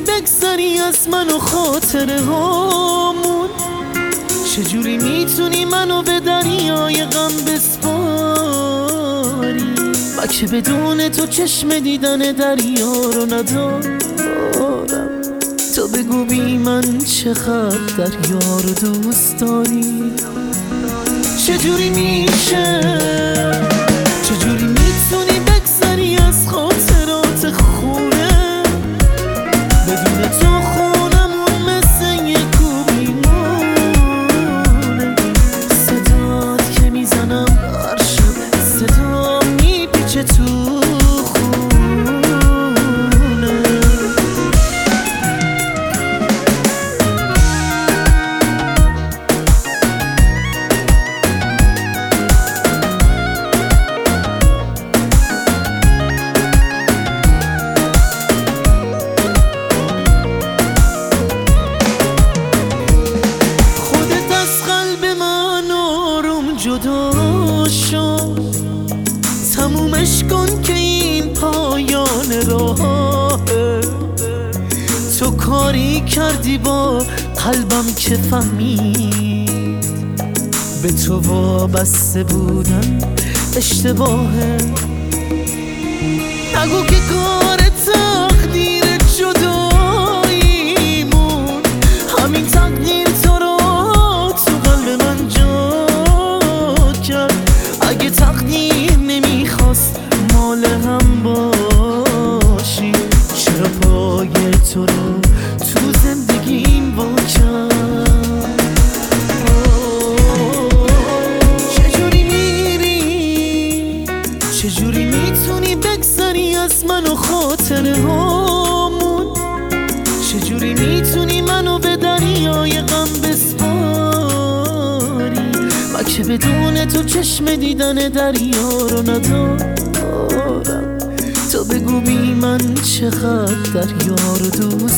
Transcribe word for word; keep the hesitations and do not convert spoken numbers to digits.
بگذری از من و خاطره هامون؟ چجوری میتونی منو به دریای غم بسپاری؟ و که بدون تو چشم دیدن دریا رو ندارم. تو بگو بی من چقدر دریا رو دوست داری؟ چجوری میشه، چجوری میتونی بگذری از خاطرات خونه؟ بدون تو خونمون مثل یک کوه میمونه. صدات که میزنم هر شب، صدا میپیچه تو جدا شو. تمومش کن که این پایان راهه. تو کاری کردی با قلبم که فهمید به تو وابسته بودن اشتباهه. نگو که کار تقدیر جداییمون، همین تقدیر تو رو تو قلب من جا کرد. اگه تقدیر نمیخواست مال هم باشی، چرا پای تو رو تو زندگیم وا کرد؟ چجوری میری، چجوری میتونی بگذری از من و خاطره هامون؟ چجوری میتونی منو به دریای غم بسپاری؟ و که بدون تو چشم دیدن دریا رو ندارم. تو بگو بی من چقدر دریا رو دوست